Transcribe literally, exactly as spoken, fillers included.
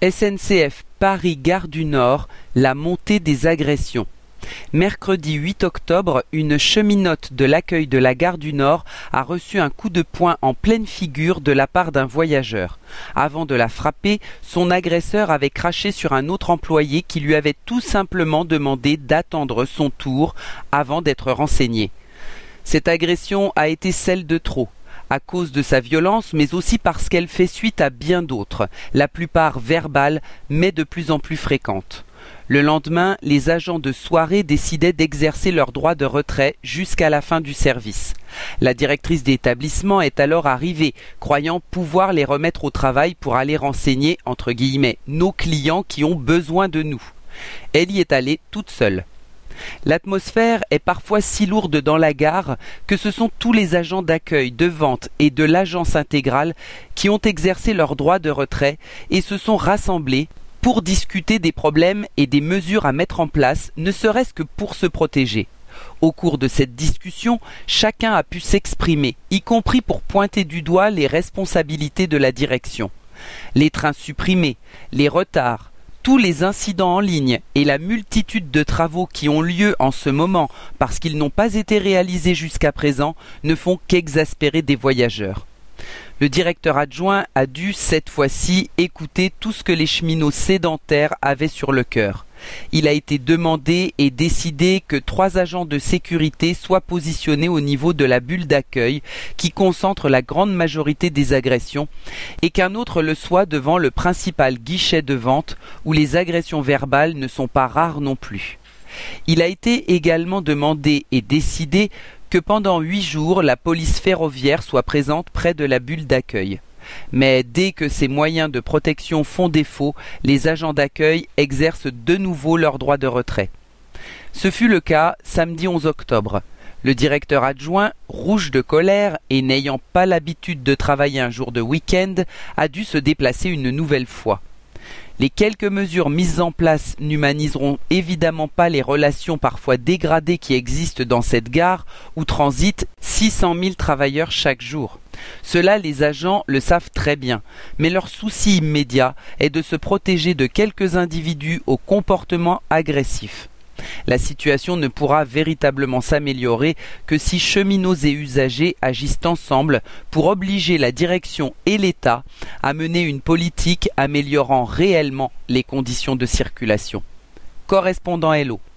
S N C F Paris-Gare du Nord, la montée des agressions. Mercredi huit octobre, une cheminote de l'accueil de la Gare du Nord a reçu un coup de poing en pleine figure de la part d'un voyageur. Avant de la frapper, son agresseur avait craché sur un autre employé qui lui avait tout simplement demandé d'attendre son tour avant d'être renseigné. Cette agression a été celle de trop, à cause de sa violence, mais aussi parce qu'elle fait suite à bien d'autres, la plupart verbales, mais de plus en plus fréquentes. Le lendemain, les agents de soirée décidaient d'exercer leur droit de retrait jusqu'à la fin du service. La directrice d'établissement est alors arrivée, croyant pouvoir les remettre au travail pour aller renseigner, entre guillemets, nos clients qui ont besoin de nous. Elle y est allée toute seule. L'atmosphère est parfois si lourde dans la gare que ce sont tous les agents d'accueil, de vente et de l'agence intégrale qui ont exercé leur droit de retrait et se sont rassemblés pour discuter des problèmes et des mesures à mettre en place, ne serait-ce que pour se protéger. Au cours de cette discussion, chacun a pu s'exprimer, y compris pour pointer du doigt les responsabilités de la direction. Les trains supprimés, les retards, tous les incidents en ligne et la multitude de travaux qui ont lieu en ce moment parce qu'ils n'ont pas été réalisés jusqu'à présent ne font qu'exaspérer des voyageurs. Le directeur adjoint a dû, cette fois-ci, écouter tout ce que les cheminots sédentaires avaient sur le cœur. Il a été demandé et décidé que trois agents de sécurité soient positionnés au niveau de la bulle d'accueil qui concentre la grande majorité des agressions et qu'un autre le soit devant le principal guichet de vente où les agressions verbales ne sont pas rares non plus. Il a été également demandé et décidé que pendant huit jours, la police ferroviaire soit présente près de la bulle d'accueil. Mais dès que ces moyens de protection font défaut, les agents d'accueil exercent de nouveau leur droit de retrait. Ce fut le cas samedi onze octobre. Le directeur adjoint, rouge de colère et n'ayant pas l'habitude de travailler un jour de week-end, a dû se déplacer une nouvelle fois. Les quelques mesures mises en place n'humaniseront évidemment pas les relations parfois dégradées qui existent dans cette gare où transitent six cent mille travailleurs chaque jour. Cela, les agents le savent très bien, mais leur souci immédiat est de se protéger de quelques individus au comportement agressif. La situation ne pourra véritablement s'améliorer que si cheminots et usagers agissent ensemble pour obliger la direction et l'État à mener une politique améliorant réellement les conditions de circulation. Correspondant Hello.